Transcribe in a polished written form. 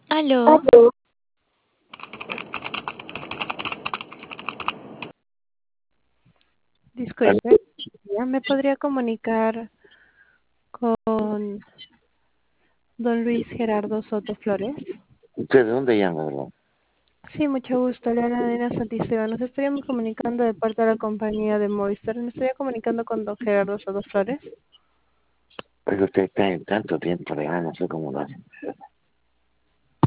Aló, Aló, disculpe, ¿ya me podría comunicar con don Luis Gerardo Soto Flores? ¿usted de dónde llama, verdad? Sí, mucho gusto, le habla Dina Santisteban. Nos estaríamos comunicando de parte de la compañía de Movistar. Me estaría comunicando con don Gerardo Soto Flores. Porque usted está en tanto tiempo, de no sé cómo lo hace.